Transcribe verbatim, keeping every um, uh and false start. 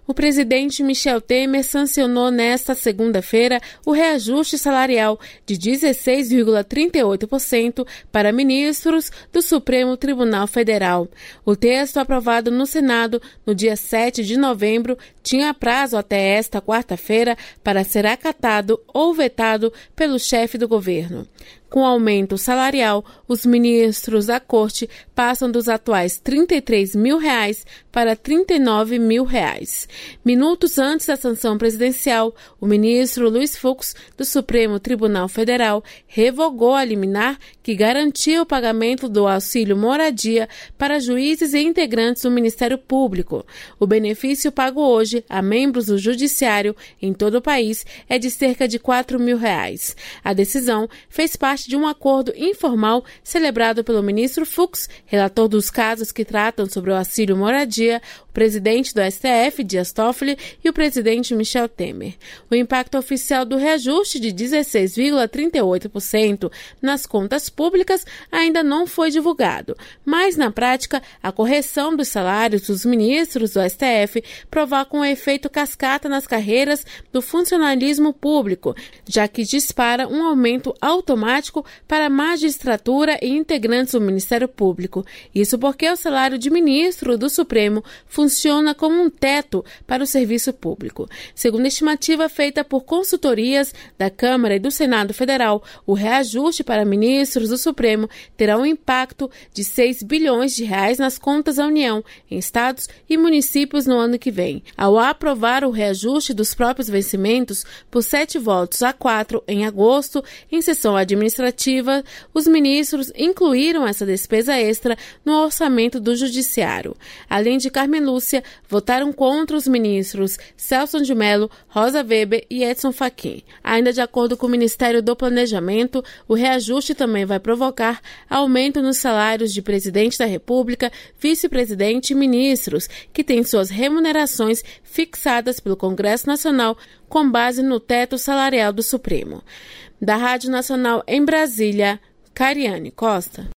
O presidente Michel Temer sancionou nesta segunda-feira o reajuste salarial de dezesseis vírgula trinta e oito por cento para ministros do Supremo Tribunal Federal. O texto, aprovado no Senado no dia sete de novembro, tinha prazo até esta quarta-feira para ser acatado ou vetado pelo chefe do governo. Com o aumento salarial, os ministros da Corte passam dos atuais trinta e três mil reais para trinta e nove mil reais. Minutos antes da sanção presidencial, o ministro Luiz Fux, do Supremo Tribunal Federal, revogou a liminar que garantia o pagamento do auxílio moradia para juízes e integrantes do Ministério Público. O benefício pago hoje a membros do Judiciário em todo o país é de cerca de quatro mil reais. A decisão fez parte de um acordo informal celebrado pelo ministro Fux, relator dos casos que tratam sobre o auxílio moradia, o presidente do S T F, Dias Toffoli, e o presidente Michel Temer. O impacto oficial do reajuste de dezesseis vírgula trinta e oito por cento nas contas públicas ainda não foi divulgado, mas, na prática, a correção dos salários dos ministros do S T F provoca um efeito cascata nas carreiras do funcionalismo público, já que dispara um aumento automático para a magistratura e integrantes do Ministério Público. Isso porque o salário de ministro do Supremo funciona como um teto para o serviço público. Segundo a estimativa feita por consultorias da Câmara e do Senado Federal, o reajuste para ministros do Supremo terá um impacto de seis bilhões de reais nas contas da União, em estados e municípios no ano que vem. Ao aprovar o reajuste dos próprios vencimentos por sete votos a quatro em agosto, em sessão administrativa, os ministros incluíram essa despesa extra no orçamento do Judiciário. Além de Carmen Lúcia, votaram contra os ministros Celson de Mello, Rosa Weber e Edson Fachin. Ainda de acordo com o Ministério do Planejamento, o reajuste também vai provocar aumento nos salários de presidente da República, vice-presidente e ministros, que têm suas remunerações fixadas pelo Congresso Nacional com base no teto salarial do Supremo. Da Rádio Nacional em Brasília, Cariane Costa.